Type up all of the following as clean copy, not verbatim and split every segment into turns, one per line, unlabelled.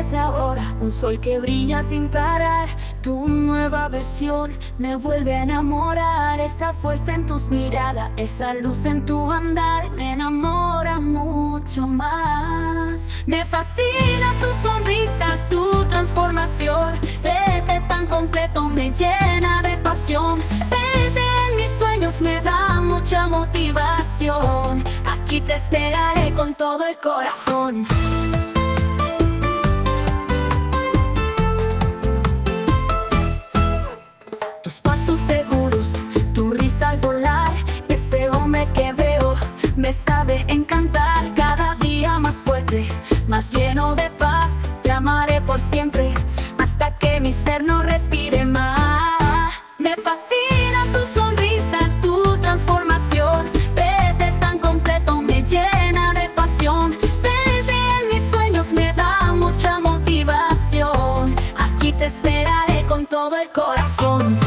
es ahora, un sol que brilla sin parar. Tu nueva versión me vuelve a enamorar. Esa fuerza en tus miradas, esa luz en tu andar, me enamora mucho más. Me fascina tu sonrisa, tu transformación. Verte tan completo me llena de pasión. Verte en mis sueños me da mucha motivación. Aquí te esperaré con todo el corazón. Tus pasos seguros, tu risa al volar. Ese hombre que veo me sabe encantar. Cada día más fuerte, más lleno de paz. Te amaré por siempre, hasta que mi ser no respire más. Me fascina tu sonrisa, tu transformación. Verte tan completo me llena de pasión. Verte en mis sueños me da mucha motivación. Aquí te esperaré con todo el corazón.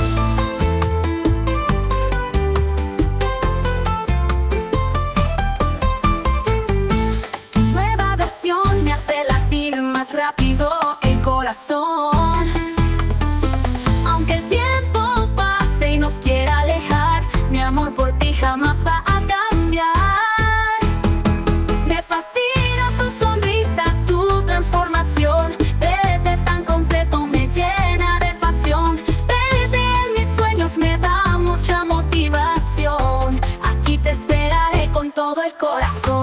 Nueva versión me hace latir más rápido el corazón. Aunque el tiempo pase y nos quiera alejar, mi amor por ti jamás va a cambiar. Me fascina tu sonrisa, tu transformación. Verte tan completo me llena de pasión. Verte en mis sueños me da mucha motivación. Aquí te esperaré con todo el corazón.